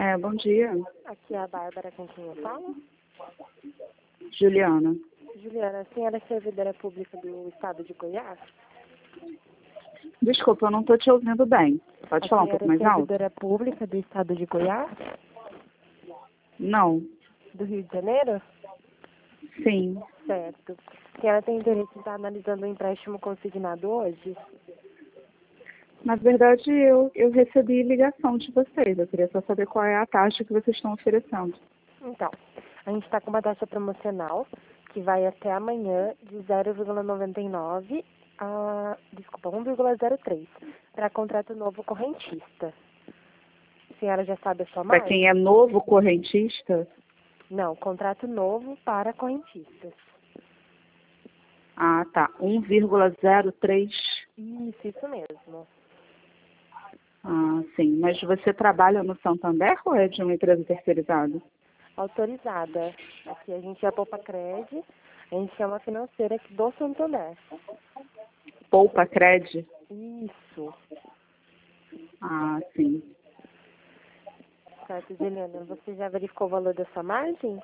Bom dia. Aqui é a Bárbara, com quem eu falo. Juliana. Juliana, a senhora é servidora pública do estado de Goiás? Desculpa, eu não estou te ouvindo bem. Pode falar um pouco mais A senhora é alto? servidora pública do estado de Goiás? Não. Do Rio de Janeiro? Sim. Certo. A senhora tem interesse em estar analisando o empréstimo consignado hoje? Na verdade, eu recebi ligação de vocês. Eu queria só saber qual é a taxa que vocês estão oferecendo. Então, a gente está com uma taxa promocional que vai até amanhã de 0,99 a, 1,03 para contrato novo correntista. A senhora já sabe a sua Para margem? quem é novo correntista? Não, contrato novo para correntistas. Ah, tá. 1,03. Isso mesmo. Ah, sim. Mas você trabalha no Santander ou é de uma empresa terceirizada? Autorizada. Aqui a gente é a Poupa Cred, a gente é uma financeira aqui do Santander. Poupa Cred? Isso. Ah, sim. Certo, Juliana, você já verificou o valor da sua margem?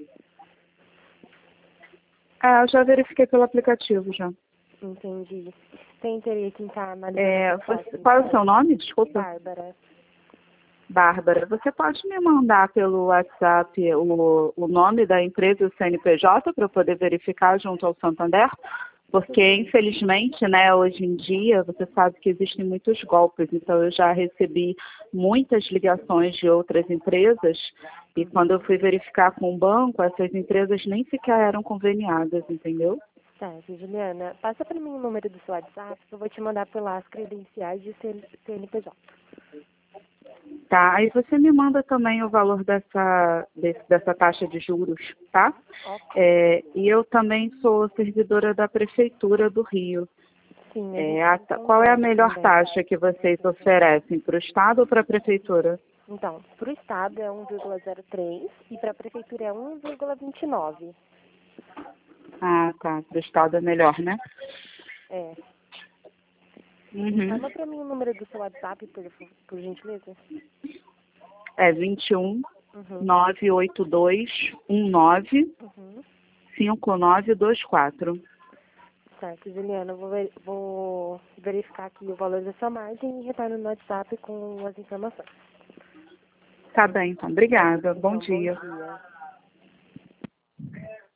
Eu já verifiquei pelo aplicativo já. Entendi. Tem interesse em estar analisando Qual é o seu nome? Desculpa. Bárbara. Bárbara, você pode me mandar pelo WhatsApp o nome da empresa e o CNPJ para eu poder verificar junto ao Santander? Porque, infelizmente, né, hoje em dia, você sabe que existem muitos golpes, então eu já recebi muitas ligações de outras empresas e quando eu fui verificar com o banco, essas empresas nem sequer eram conveniadas, entendeu? Certo, Juliana. Passa para mim o número do seu WhatsApp, que eu vou te mandar por lá as credenciais de CNPJ. Tá, aí você me manda também o valor dessa taxa de juros, tá? Ok. E eu também sou servidora da Prefeitura do Rio. Sim, Qual é a melhor taxa que vocês oferecem, para o Estado ou para a Prefeitura? Então, para o Estado é 1,03 e para a Prefeitura é 1,29. Ah, tá, para o Estado é melhor, né? É. Uhum. Fala para mim o número do seu WhatsApp, por gentileza. É 21 Uhum. 982 19 Uhum. 5924. Certo, Juliana, eu vou verificar aqui o valor da sua margem e retorno no WhatsApp com as informações. Tá bem, então. Obrigada. Bom Então, bom dia. dia.